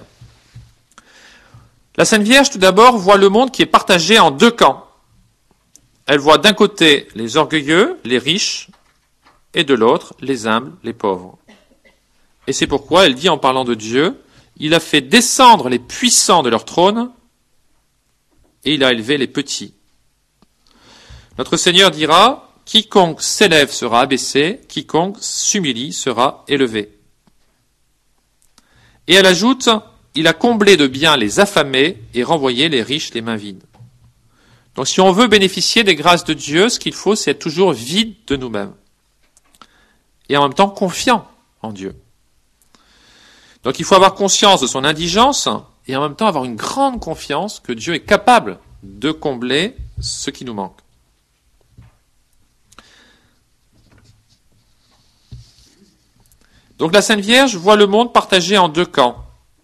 La Sainte Vierge, tout d'abord, voit le monde qui est partagé en deux camps. Elle voit d'un côté les orgueilleux, les riches, et de l'autre les humbles, les pauvres. Et c'est pourquoi elle dit en parlant de Dieu, il a fait descendre les puissants de leur trône et il a élevé les petits. Notre Seigneur dira, quiconque s'élève sera abaissé, quiconque s'humilie sera élevé. Et elle ajoute, il a comblé de biens les affamés et renvoyé les riches les mains vides. Donc si on veut bénéficier des grâces de Dieu, ce qu'il faut, c'est être toujours vide de nous-mêmes. Et en même temps confiant en Dieu. Donc il faut avoir conscience de son indigence et en même temps avoir une grande confiance que Dieu est capable de combler ce qui nous manque. Donc la Sainte Vierge voit le monde partagé en deux camps.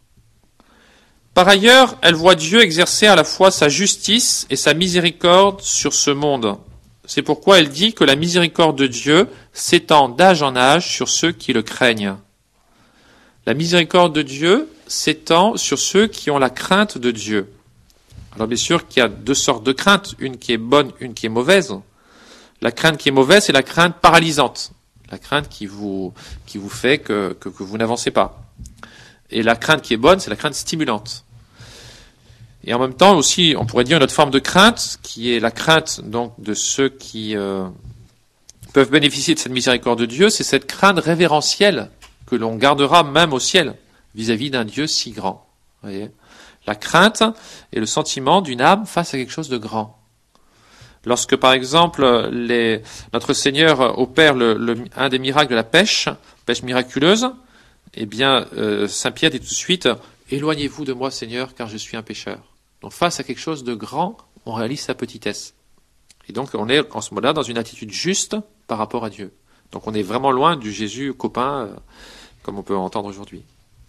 Par ailleurs, elle voit Dieu exercer à la fois sa justice et sa miséricorde sur ce monde. C'est pourquoi elle dit que la miséricorde de Dieu s'étend d'âge en âge sur ceux qui le craignent. La miséricorde de Dieu s'étend sur ceux qui ont la crainte de Dieu. Alors bien sûr qu'il y a deux sortes de craintes, une qui est bonne, une qui est mauvaise. La crainte qui est mauvaise, c'est la crainte paralysante. La crainte qui vous, qui vous fait que, que, que vous n'avancez pas. Et la crainte qui est bonne, c'est la crainte stimulante. Et en même temps aussi, on pourrait dire une autre forme de crainte, qui est la crainte donc de ceux qui euh, peuvent bénéficier de cette miséricorde de Dieu, c'est cette crainte révérentielle que l'on gardera même au ciel, vis-à-vis d'un Dieu si grand. Vous voyez ? La crainte est le sentiment d'une âme face à quelque chose de grand. Lorsque, par exemple, les, notre Seigneur opère le, le, un des miracles de la pêche, pêche miraculeuse, eh bien, euh, Saint Pierre dit tout de suite, « Éloignez-vous de moi, Seigneur, car je suis un pécheur. » Donc, face à quelque chose de grand, on réalise sa petitesse. Et donc, on est, en ce moment-là, dans une attitude juste par rapport à Dieu. Donc, on est vraiment loin du Jésus copain, euh, comme on peut entendre aujourd'hui.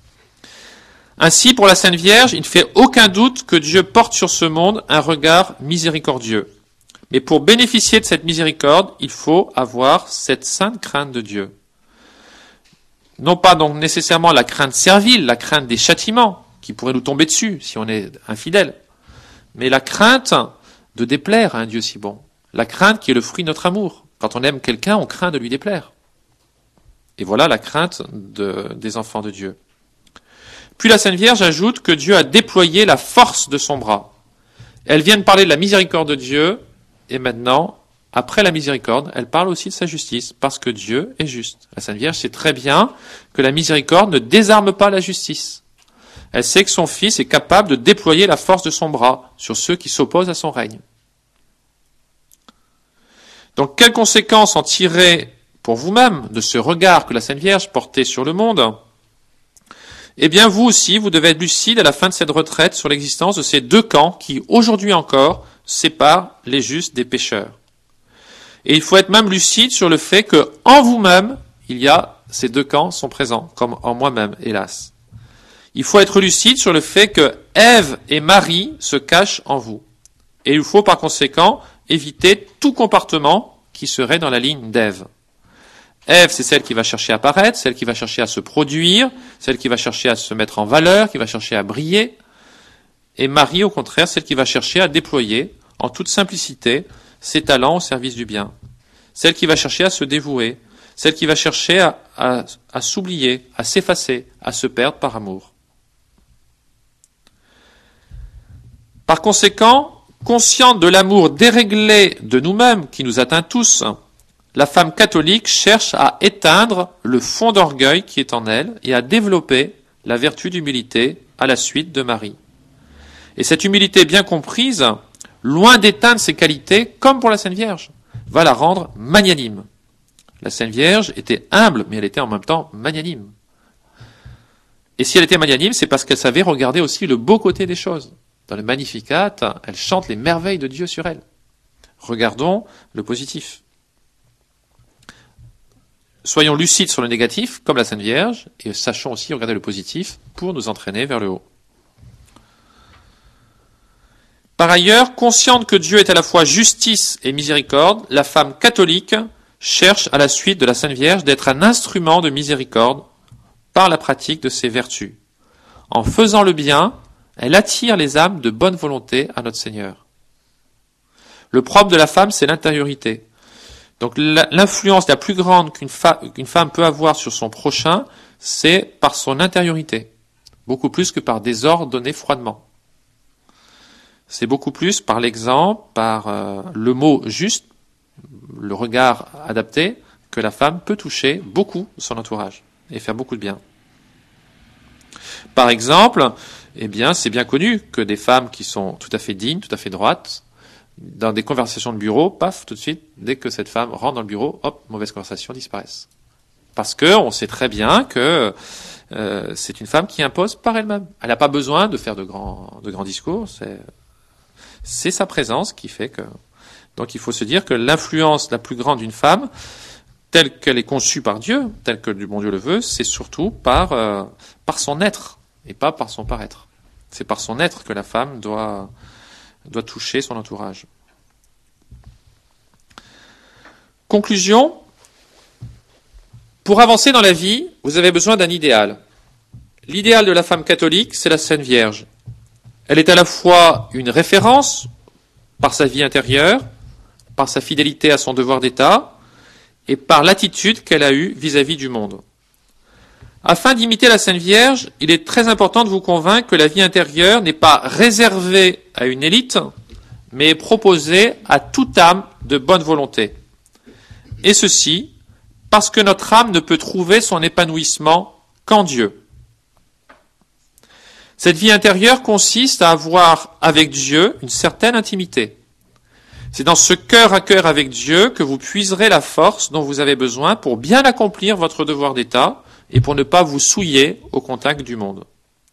Ainsi, pour la Sainte Vierge, il ne fait aucun doute que Dieu porte sur ce monde un regard miséricordieux. Mais pour bénéficier de cette miséricorde, il faut avoir cette sainte crainte de Dieu. Non pas donc nécessairement la crainte servile, la crainte des châtiments, qui pourraient nous tomber dessus si on est infidèle, mais la crainte de déplaire à un Dieu si bon. La crainte qui est le fruit de notre amour. Quand on aime quelqu'un, on craint de lui déplaire. Et voilà la crainte de, des enfants de Dieu. Puis la Sainte Vierge ajoute que Dieu a déployé la force de son bras. Elle vient de parler de la miséricorde de Dieu, et maintenant, après la miséricorde, elle parle aussi de sa justice, parce que Dieu est juste. La Sainte Vierge sait très bien que la miséricorde ne désarme pas la justice. Elle sait que son Fils est capable de déployer la force de son bras sur ceux qui s'opposent à son règne. Donc, quelles conséquences en tirer pour vous-même de ce regard que la Sainte Vierge portait sur le monde ? Eh bien, vous aussi, vous devez être lucide à la fin de cette retraite sur l'existence de ces deux camps qui, aujourd'hui encore, séparent les justes des pécheurs. Et il faut être même lucide sur le fait que, en vous-même, il y a, ces deux camps sont présents, comme en moi-même, hélas. Il faut être lucide sur le fait que Ève et Marie se cachent en vous. Et il faut, par conséquent, éviter tout comportement qui serait dans la ligne d'Ève. Ève, c'est celle qui va chercher à paraître, celle qui va chercher à se produire, celle qui va chercher à se mettre en valeur, qui va chercher à briller. Et Marie, au contraire, celle qui va chercher à déployer, en toute simplicité, ses talents au service du bien. Celle qui va chercher à se dévouer, celle qui va chercher à, à, à s'oublier, à s'effacer, à se perdre par amour. Par conséquent, consciente de l'amour déréglé de nous-mêmes qui nous atteint tous, la femme catholique cherche à éteindre le fond d'orgueil qui est en elle et à développer la vertu d'humilité à la suite de Marie. Et cette humilité bien comprise, loin d'éteindre ses qualités, comme pour la Sainte Vierge, va la rendre magnanime. La Sainte Vierge était humble, mais elle était en même temps magnanime. Et si elle était magnanime, c'est parce qu'elle savait regarder aussi le beau côté des choses. Dans le Magnificat, elle chante les merveilles de Dieu sur elle. Regardons le positif. Soyons lucides sur le négatif, comme la Sainte Vierge, et sachons aussi regarder le positif pour nous entraîner vers le haut. Par ailleurs, consciente que Dieu est à la fois justice et miséricorde, la femme catholique cherche à la suite de la Sainte Vierge d'être un instrument de miséricorde par la pratique de ses vertus. En faisant le bien, elle attire les âmes de bonne volonté à notre Seigneur. Le propre de la femme, c'est l'intériorité. Donc l'influence la plus grande qu'une, fa- qu'une femme peut avoir sur son prochain, c'est par son intériorité, beaucoup plus que par des ordres donnés froidement. C'est beaucoup plus par l'exemple, par euh, le mot juste, le regard adapté, que la femme peut toucher beaucoup son entourage et faire beaucoup de bien. Par exemple, eh bien, c'est bien connu que des femmes qui sont tout à fait dignes, tout à fait droites, dans des conversations de bureau, paf, tout de suite, dès que cette femme rentre dans le bureau, hop, mauvaise conversation, disparaissent. Parce que on sait très bien que euh, c'est une femme qui impose par elle-même. Elle n'a pas besoin de faire de grands, de grands discours. C'est, c'est sa présence qui fait que. Donc, il faut se dire que l'influence la plus grande d'une femme, telle qu'elle est conçue par Dieu, telle que le bon Dieu le veut, c'est surtout par euh, par son être et pas par son paraître. C'est par son être que la femme doit doit toucher son entourage. Conclusion, pour avancer dans la vie, vous avez besoin d'un idéal. L'idéal de la femme catholique, c'est la Sainte Vierge. Elle est à la fois une référence par sa vie intérieure, par sa fidélité à son devoir d'État et par l'attitude qu'elle a eue vis-à-vis du monde. Afin d'imiter la Sainte Vierge, il est très important de vous convaincre que la vie intérieure n'est pas réservée à une élite, mais est proposée à toute âme de bonne volonté. Et ceci, parce que notre âme ne peut trouver son épanouissement qu'en Dieu. Cette vie intérieure consiste à avoir avec Dieu une certaine intimité. C'est dans ce cœur à cœur avec Dieu que vous puiserez la force dont vous avez besoin pour bien accomplir votre devoir d'État et pour ne pas vous souiller au contact du monde.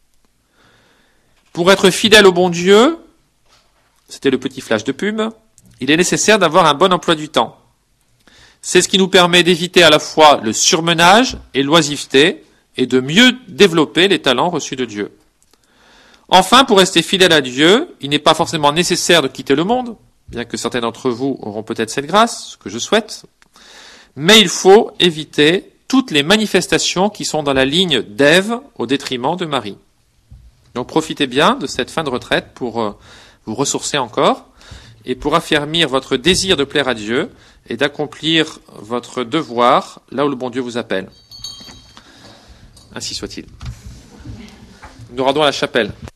Pour être fidèle au bon Dieu, c'était le petit flash de pub, il est nécessaire d'avoir un bon emploi du temps. C'est ce qui nous permet d'éviter à la fois le surmenage et l'oisiveté et de mieux développer les talents reçus de Dieu. Enfin, pour rester fidèle à Dieu, il n'est pas forcément nécessaire de quitter le monde, bien que certains d'entre vous auront peut-être cette grâce, ce que je souhaite, mais il faut éviter toutes les manifestations qui sont dans la ligne d'Ève au détriment de Marie. Donc profitez bien de cette fin de retraite pour euh, vous ressourcer encore et pour affermir votre désir de plaire à Dieu et d'accomplir votre devoir là où le bon Dieu vous appelle. Ainsi soit-il. Nous rendons à la chapelle.